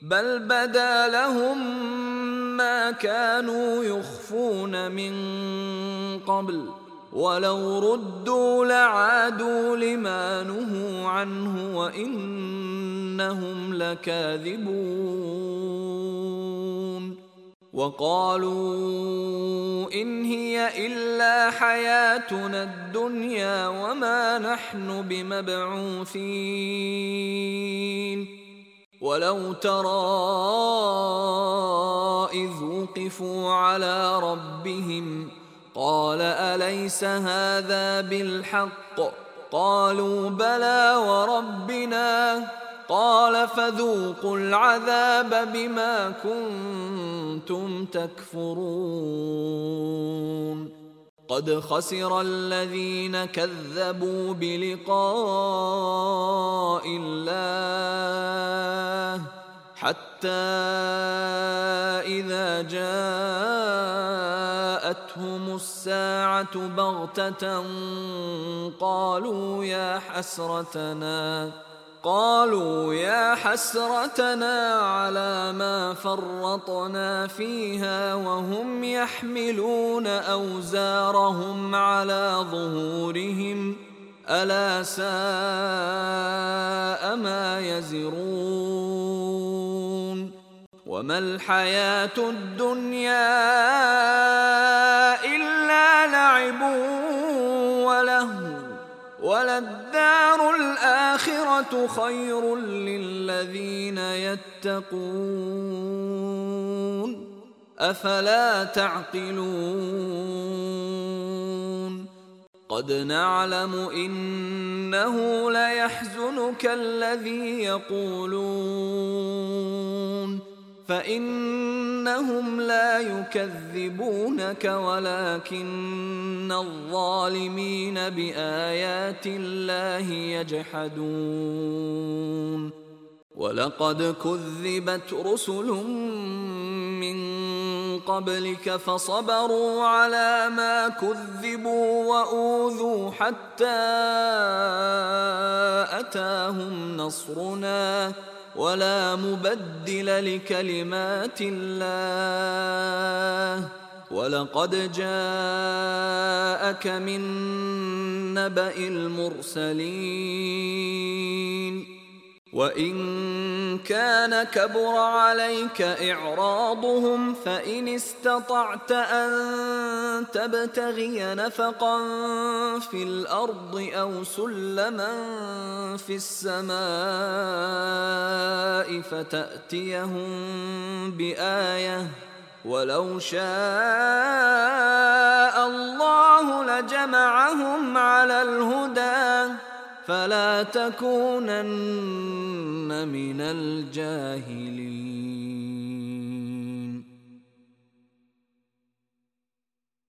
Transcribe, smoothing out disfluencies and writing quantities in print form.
بل بدا لهم ما كانوا يخفون من قبل ولو ردوا لعادوا لما نهوا عنه وإنهم لكاذبون وقالوا إن هي إلا حياتنا الدنيا وما نحن بمبعوثين ولو ترى إذ وقفوا على ربهم قال أليس هذا بالحق قالوا بلى وربنا قال فذوقوا العذاب بما كنتم تكفرون قد خسر الذين كذبوا بلقاء الله حتى إذا جاءتهم الساعة بغتة قالوا يا حسرتنا على ما فرطنا فيها وهم يحملون أوزارهم على ظهورهم ألا ساء ما يزرون وما الحياة الدنيا إلا لعب ولهو وللدار الآخرة خير للذين يتقون أفلا تعقلون قد نعلم إنه ليحزنك الذي يقولون فإنهم لا يكذبونك ولكن الظالمين بآيات الله يجحدون ولقد كذبت رسل من قبلك فصبروا على ما كذبوا وأوذوا حتى أتاهم نصرنا ولا مبدل لكلمات الله ولقد جاءك من نبأ المرسلين وإن كان كبر عليك إعراضهم فإن استطعت أن تبتغي نفقا في الأرض أو سلما في السماء فتأتيهم بآية ولو شاء الله لجمعهم على الهدى فلا تكونن من الجاهلين